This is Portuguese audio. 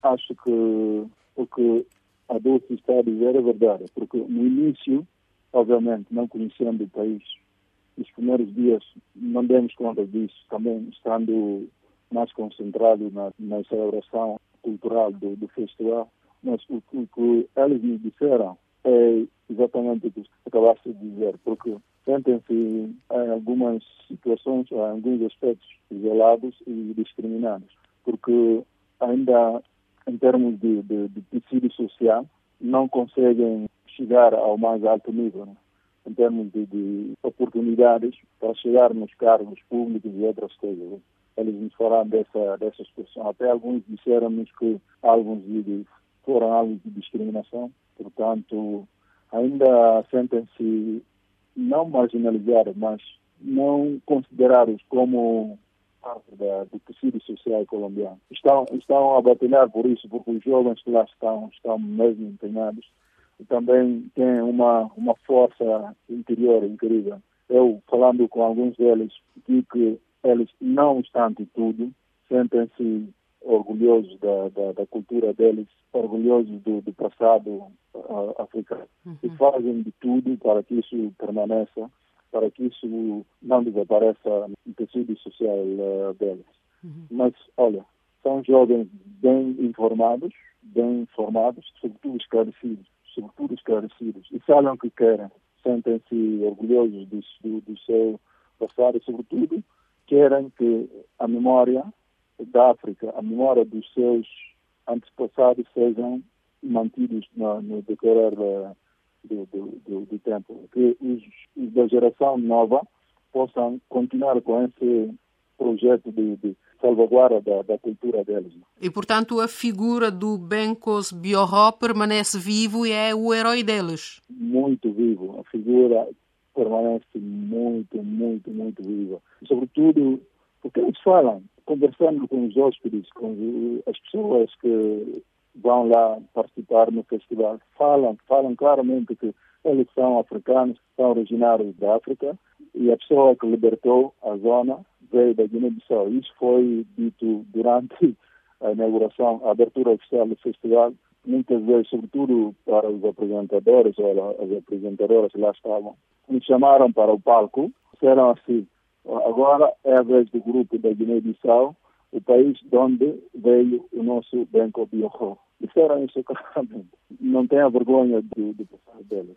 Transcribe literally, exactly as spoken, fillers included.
acho que o que a Dulce está a dizer é verdade, porque no início, obviamente, não conhecendo o país, nos primeiros dias não demos conta disso, também estando mais concentrado na, na celebração cultural do, do festival, mas o, o que eles me disseram é exatamente o que acabaste de dizer, porque sentem-se em algumas situações, em alguns aspectos isolados e discriminados, porque ainda em termos de, de, de tecido social não conseguem chegar ao mais alto nível, né? Em termos de, de oportunidades para chegar nos cargos públicos e outras coisas. Eles nos falaram dessa, dessa situação. Até alguns disseram-nos que alguns de, foram alvos de discriminação, portanto, ainda sentem-se não marginalizados, mas não considerados como parte da, do tecido social colombiano. Estão, estão a batalhar por isso, porque os jovens que lá estão, estão mesmo empenhados e também têm uma, uma força interior incrível. Eu, falando com alguns deles, digo que eles não obstante tudo, sentem-se orgulhosos da, da, da cultura deles, orgulhosos do, do passado uh, africano. Uhum. E fazem de tudo para que isso permaneça, para que isso não desapareça no tecido social uh, deles. Uhum. Mas, olha, são jovens bem informados, bem formados, sobretudo esclarecidos, sobretudo esclarecidos, e sabem o que querem. Sentem-se orgulhosos do, do, do seu passado e, sobretudo, querem que a memória da África, a memória dos seus antepassados sejam mantidos no, no decorrer da, do, do, do, do tempo. Que os, os da geração nova possam continuar com esse projeto de, de salvaguarda da, da cultura deles. E, portanto, a figura do Benkos Bioró permanece vivo e é o herói deles? Muito vivo. A figura permanece muito, muito, muito viva. Sobretudo porque eles falam, conversando com os hóspedes, com as pessoas que vão lá participar no festival, falam, falam claramente que eles são africanos, são originários da África, e a pessoa que libertou a zona veio da Guiné-Bissau. Isso foi dito durante a inauguração, a abertura oficial do festival, muitas vezes, sobretudo para os apresentadores ou as apresentadoras que lá estavam, me chamaram para o palco, disseram assim: agora é a vez do grupo da Guiné-Bissau, o país de onde veio o nosso Benko Bioró. Disseram isso claramente. Não tenha vergonha do, do passado deles.